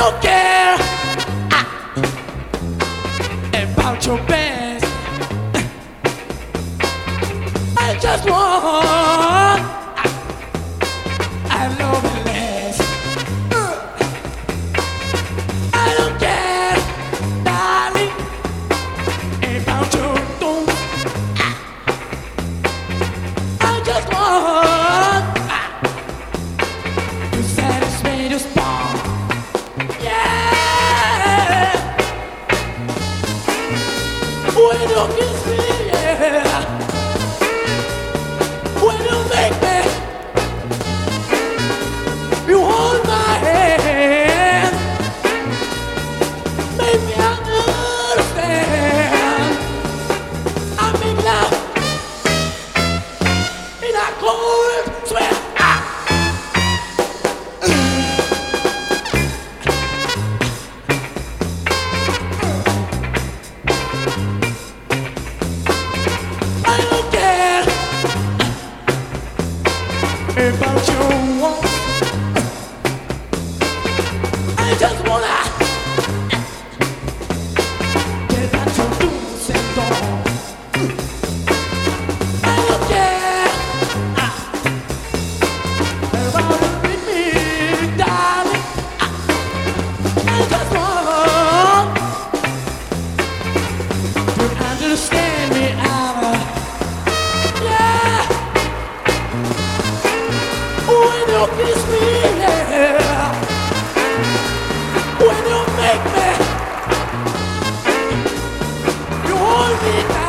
don't care about your best. I just want I love you less. I don't care, darling, about your thoughts. I just want to satisfy your spark. Yeah, when you kiss me, yeah, when you make me, you hold my hand, make me understand. I make love in a cold sweat. I don't care about your wants. I just wanna get at your do's and don'ts. I don't care about it with me, darling. I just want to understand me out. Yeah, when you kiss me, yeah, when you make me, you hold me down.